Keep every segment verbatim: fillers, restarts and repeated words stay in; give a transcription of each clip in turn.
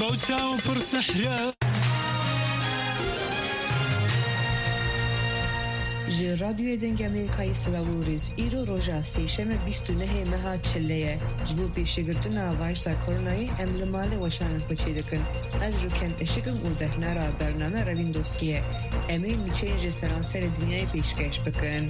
روچا و پر سحره جه رادیوی دنگ امریکایی سلاوریز ایرو روژا سیشم بیست و نه ماه چلیه جبو پیشگرتنا وایرس کرونایی املمال وشان خوچی دکن از روکن اشکم او دهنارا برنامه روین دوستیه امین میچنج سرانسر دنیای پیشکش بکن.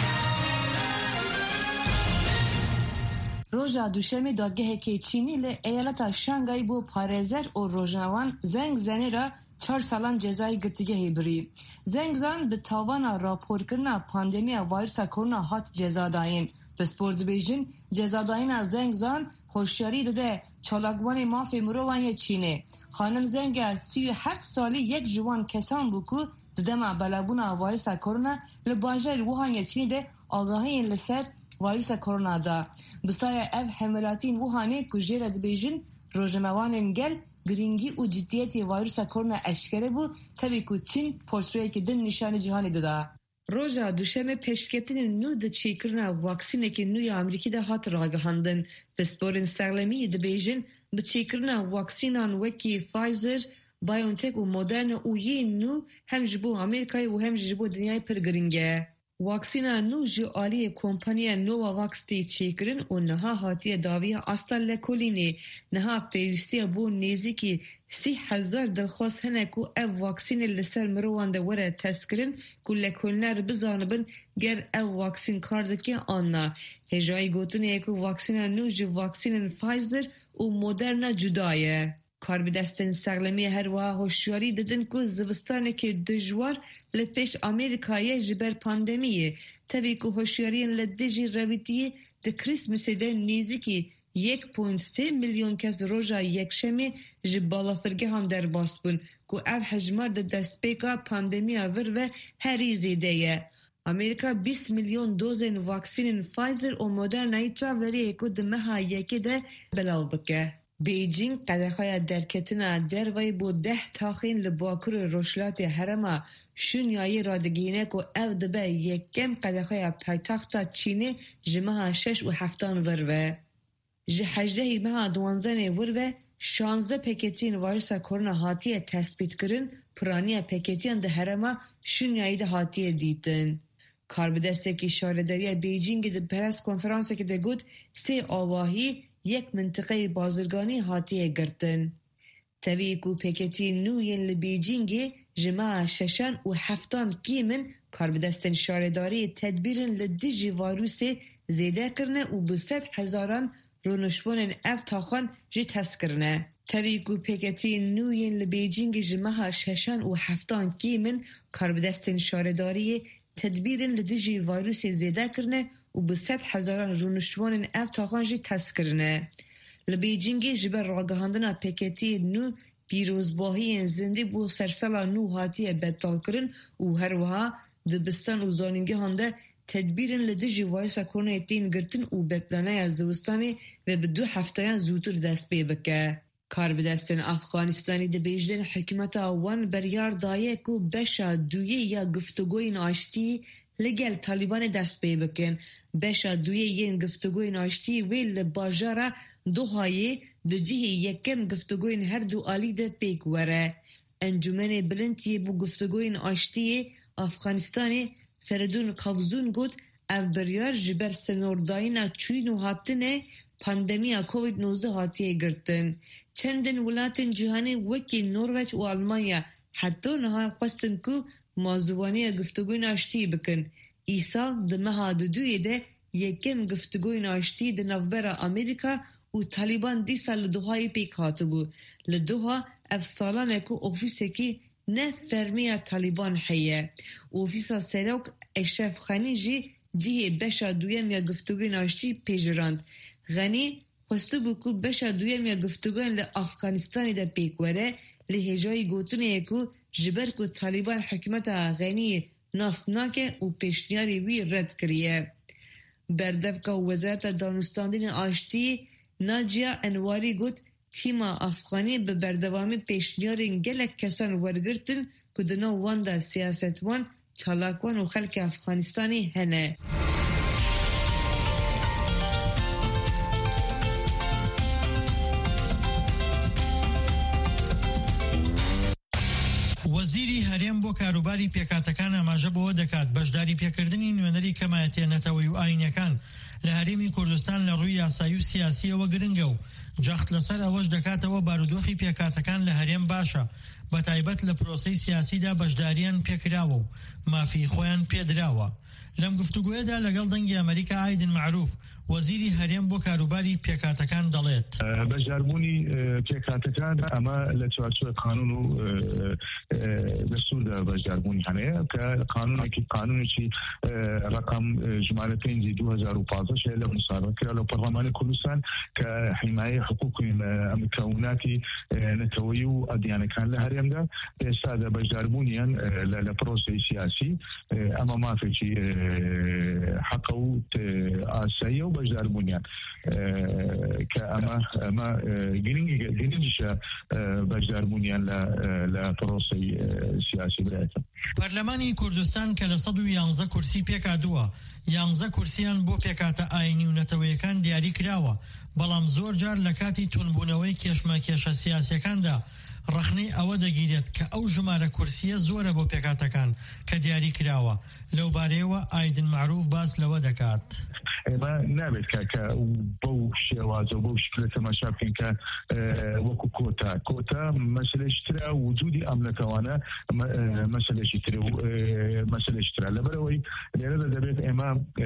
روژا دوشمی دادگه که چینی لی ایالت شانگای بو پارێزەر و روژناوان زنگ زنی را چهار سالان جزای گرتیگه هیبری. زنگ زن به تاوانا راپور کرنا پاندمیا وایرس کرونا هات جزا داین. پسپورد بیجین جزا داین زنگ زن خوشیاری داده چالاکوان مافی مروانی چینه. خانم زنگ سی و هفت سالی یک جوان کسان بکو ددما بلابونا وایرس کرونا لباجه ووهانی چینه ده آگاهی لسر وایرس کرونا دا. بسایه اف حملاتین ووهانی کجیره دبیجین روژناوان گل گرینگی و جدیتی وایرس کرونا اشکره بو تبی کو چین پورتریه که دن نشان جهانی داده. روژا دوشنبه پیشکتین نو د چیکرنا واکسینه که نوی امریکی ده هات راگهاندن. پسپورین سرلمی دبیجین به چیکرنا واکسینان وکی فایزر، بایونتک و مدرن و یه نو هم جبو امریکای و هم جبو دنیای پر گرینگه. واکسینا نو جو آلی کمپانی نووا واکس تی چیکرن و نها هاتی داوی آستال لکولینی نها پیوستی بو نیزی که سی هزار دلخواست هنه که او واکسین لسر مروان ده وره تسکرن که لکولنر بزانبن گر او واکسین کاردکی آننا. هجایی گوتونه که واکسینا نو جو واکسین فایزر و مدرن جدایه. کار به دستن سغلمی هر وها هوشیاری دادن که زبستانه که دجوار لپیش امریکایی جبر پاندمیه تبی که هوشیاری لدجی رویتیه ده کریسمسی ده نیزی که یک پوینت سه میلیون کس روژا یک شمی جبالا فرگه هم در باس بون که او حجمار ده دست پیکا پاندمی آور و هری زیده یه. امریکا بیست میلیون دوزن واکسین فایزر و مدرنایی چاوریه که ده مها یکی ده بلاو بکه. بیجینگ قدرخواه درکتنا دروی بو ده تاخین لباکر روشلات هرما شنیایی رادگینه که او دبه یکم قدرخواه پایتاختا چینه جمعه شش و هفتان وروه. جه هجده مها دوانزن وروه شانزه پکتین وایرس کرونا هاتیه تثبیت کرن پرانی پکتین ده هرما شنیایی ده هاتیه دیدن. کار به دسته که شارداری بیجینگ ده پرس کنفرانس که ده گود سه آواهی یک منطقه بازرگانی هاتیه گرتن. تبی کو پکتی نوین لبیجینگی جمعه ششن و هفتان کیمن کار بدستن شارداری تدبیرن لدیجی واروسی زیده کرنه و بسد هزاران رونشبون اف تاخان جی تس کرنه. تبی کو پکتی نوین لبیجینگی جمعه ششن و هفتان کیمن کار بدستن شارداری تدبیرن لدیجی واروسی زیده کرنه و بسد هزاران رونشتوان اف تاخانجی تسکرنه. لبیجینگی جبر راگهاندنا پکتی نو پیروزباهی زنده بو سرسلا نو هاتیه بدتال کرن و هر وها دبستان و زانینگی هانده تدبیرن لدیجی وایرس کرونا تین گرتن و بکلانه زوستانی و به دو هفتهان زودتر دست پی بکه. کار به دستن افغانستانی ده بیجدن حکمت وان بریار دایه که بشا دویه یا گفتگوی ناشتی لگل طالبان دست پی بکن. بشا دویه ین گفتگوی ناشتی ویل باجارا دوهایی دو جهی یکم گفتگوی هر دو آلی ده پیک وره. انجمن بلنتی بو گفتگوی ناشتی افغانستانی فردون قفزون گود او بریار جبر سنورداینا چوین و هاتنه پاندمیا کووید نوزده هاتیه گرتن. چندن ولاتن جهانی وکی نروژ و آلمانیا حتی نها خواستن که موضوعانی گفتگوی ناشتی بکن. ایسال ده مها دویه ده یکم گفتگوی ناشتی ده نوبر امریکا و طالبان دی سال دوهای پیک هاتو بو. لدوها اف سالانه که اوفیسه که نه فرمی طالبان حیه. اوفیسا سروک اشرف خانی جی جیه بشا دویم یا گفتگوی ناشتی پیجراند. غنی خواستو بکو بشا دویم یا گفتگوی لافغانستانی ده پیکوره لحجای گوتونه که جبر که طالبان حکمت غنی ناس ناکه و پیشنیاری وی رد کریه. بردفکه وزارت دانستاندین آشتی ناجیا انواری گوت تیم افغانی به بردوامی پیشنیاری گلک کسان ورگرتن که دنو وانده سیاستوان، چالاکوان و خلک افغانستانی هنه. بۆ کاروباری پێکاتەکان ئاماژە بەوە دەکات بەشداری پێکردنی نوێنەری کەمایەتیە نەتەوەی و ئاینیەکان لە هەرێمی کوردستان لە ڕووی یاسایی و سیاسیەوە گرنگە و جەخت لەسەر ئەوەش دەکاتەوە بارودۆخی پێکاتەکان لە هەرێم باشە، بە تایبەت لە پرۆسەی سیاسیدا بەشداریان پێکراوە و مافی خۆیان پێدراوە. لەم گفتوگوێدا لەگەڵ دەنگی ئەمریکا ئایدن معروف وەزیری هەرێم بۆ کاروباری پێکاتەکان دەڵێت بەشداربوونی پێکاتەکان ئەمە لە چوارچوبە قانون و دەستوردا بەشداربوونی هەنەیە کە قانونێکی قانونێکی ڕقم ژمارە پێنج دوو هەزار و پانزدە لە مسابقە لە پەرلەمانی کوردستان کە حیمایەی حقوقی مکوناتی نەتەوەیی و ئەدیانەکان لە هەرێمدا ئێستادا بەشداربوونیان لە پرۆسەی سیاسی ئەمە مافێکی حەقە و ئاساییە و بەشداربوونیان کە ئەمە ئەمە گرنگیشە بەشداربوونیان لە پرۆسەی سیاسی برایەتە. پەرلەمانی کوردستان کە لە سەد و یانزە کورسی پێکادووە، یانزە کورسیان بۆ پێکاتە ئاینی و نەتەوەیەکان دیاری کراوە، بەڵام زۆر جار لە کاتی تونبوونەوەی کێشمە کێشە سیاسیەکاندا ڕخنەی ئەوە دەگیرێت کە ئەو ژمارە کورسیە زۆرە بۆ پێکاتەکان کە دیاری کراوە. لەو بارەیەوە ئایدن معروف باس لەوە دەکات. ئێمە نابێت کە بەو شێوازە بەو شکلە تەماشا بکەین کە وەکو کۆتا کۆتا مەسلەیەکی ترە و وجودی ئەم نەتەوانە مەسلەیەکی ترە و مەسلەیەکی ترە. لەبەرەوەی لێرەدا دەبێت ئێمە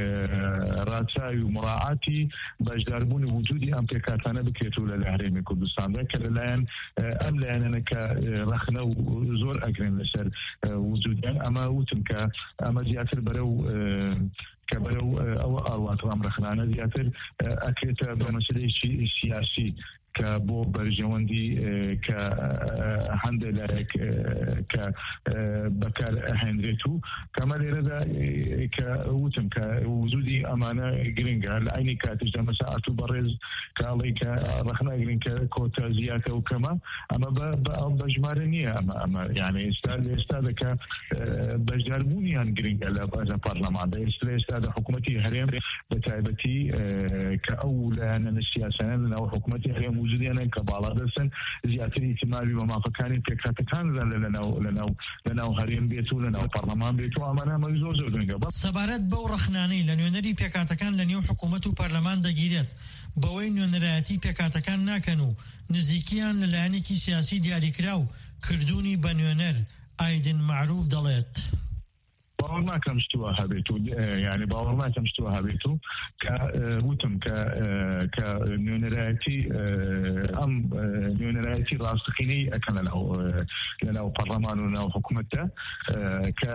ڕاچاوی و مراعاتی بەشداربوونی وجودی ئەم پێکاتانە بکرێتەوە لە هەرێمی کوردستاندا کە لەلایەن ئەم لایەنانە کە ڕەخنە و زۆر ئەگرن لەسەر وجودیان. ئەمە وتم کە ئەمە زیاتر بەرەو کە بەرەو ئەوە ئاوات ئەم ڕەخنانە زیاتر ئەکرێتە بە مەسلەیەکی سیاسی کە بۆ بەرژەوەندی کە هەندێک لایەک کە بەکار ئەهێنرێت و کەمە لێرەدا کە وتم کە وجودی ئەمانە گرنگە لە عینی کاتیشدا مەساعات و بەڕێز کاڵی کە ڕەخنا گرنگ کە کۆتا زیاتە و کەمە ئەمە بە ژمارە نییە. ئەمە ئەمە یعنی ئێستا ئێستا دەکە بەشداربوونیان گرنگە لە پەرلەماندا. ئێستا ئێستادا حکوومەتی هەرێم بە تایبەتی کە ئەو لایەنە سیاسیانە لەناو حکوومەتی هەرێم وجودیانە کە باڵا دەستن زیاتر ئیتیمامی بە مافەکانی پێکاتەکان لەناو هەرێم بێت و لەناو پەرلەمان بێت و ئەمانە ئەمە زۆر زۆر گرنگە. سەبارەت بەو ڕەخنانەی لە نوێنەری پێکاتەکان لە نێو حکوومەت و پەرلەمان دەگیرێت بەوەی نوێنەرایەتی پێکاتەکان ناکەن و نزیکیان لەلایەنێکی سیاسی دیاریکرا و کردوونی بە نوێنەر. ئایدن معروف دەڵێت باوەڕ ناکەم شتووە هەبێت و یعنی باوەڕ ناکەم شتووە هەبێت و کە وتم کە نوێنەرایەتی ئەم نوێنەرایەتی ڕاستەقینەی ئەکەن لەناو پەرلەمان و لەناو حکوومەتدا کە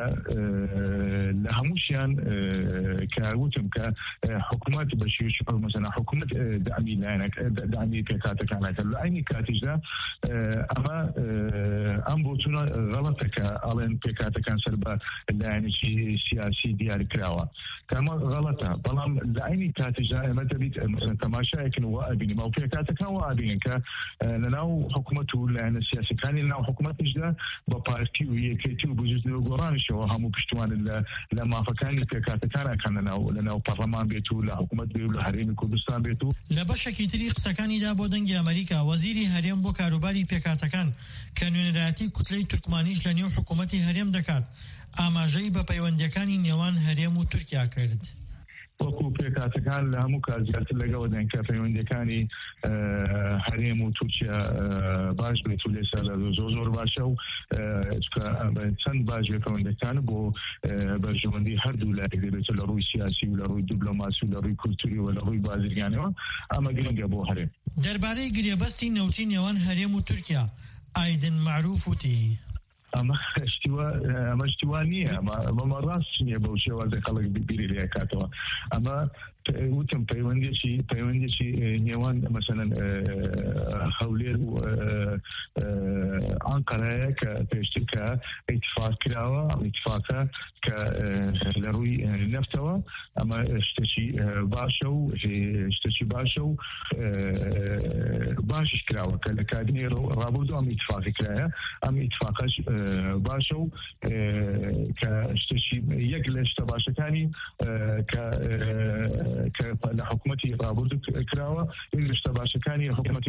لە هەمووشیان کە وتم کە حکوومەت بەشێوەیەکی مەسەڵەن حکوومەت دامی لایەنەک دامی پێکاتەکانەکە لە عینی کاتیشدا ئەمە ئەم بۆچوونە غەڵەتە کە ئەڵێن پێکاتەکان سەر بە لایەنی سیاسی دیاری کراوە کەمە غەڵەتە. بەڵام لە عینی کاتیشدا ئێمە دەبێت تەماشایەکن و ئابینی ماو پێکاتەکان و ئابینن کە لەناو حکوومەت و لایەنە سیاسیەکانی لەناو حکوومەتیشدا بە پارتی و یەکێتی و بجوزنەوە گۆڕانیشەوە هەموو پشتوانن لە مافەکانی پێکاتەکانەکەن لەناو پەرلەمان بێت و لە حکوومەت بێت و لە هەرێمی کوردستان بێت. و لە بەشێکی تری قسەکانیدا بۆ دەنگی ئەمریکا وەزیری هەرێم بۆ کاروباری پێکاتەکان کە نوێنەرایەتی کوتلەی تورکمانیش لە نێو حکوومەتی هەرێم دەکات ئاماژەی بە پەیوەندیەکانی نێوان هەرێم و تورکیا کرد. وەکو پێکاتەکان لە هەموو کار زیاتر لەگەڵ دەن کە پەیوەندیەکانی هەرێم و تورکیا باش بێت و لێسا زۆر زۆر باشە و چەند باش بێ پەیوەندیەکان بۆ بەرژەوەندی هەردوو لایەک دەبێت لە ڕووی سیاسی و لە ڕووی دیپلۆماسی و لە ڕووی کولتوری و لە ڕووی بازرگانیەوە. ئەمە گرنگە بۆ هەرێم. دەربارەی گرێبەستی نەوتی نێوان هەرێم و تورکیا ئایدن معروف وتی ئەمە ئەمە شتیوان نییە، ئەمە ڕاست نییە بەو شێوازە خەڵک بیری لێ کاتەوە. ئەمە وتم پەیوەندێکی پەیوەندێکی نێوان مەسەلەن هەولێر و ئەنقەرەیە کە پێشتر کە ئیتفاق کراوە. ئیتفاقە کە لە ڕووی نەفتەوە ئەمە شتێکی باشە و شتێکی باشە و باشش کراوە کە لە کاتژمێر ڕابردوو ئەم ئیتفاقی کرایە. ئەم ئیتفاقەش باشە و کە شتێکی یەک لە شتە باشەکانی کە لە حکوومەتی ڕابردوو کراوە. یەک لە شتە باشەکانی حکوومەتی